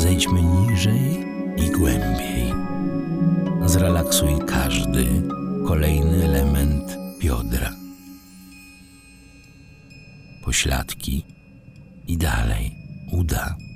Zejdźmy niżej i głębiej. Zrelaksuj każdy kolejny element biodra. Pośladki i dalej uda.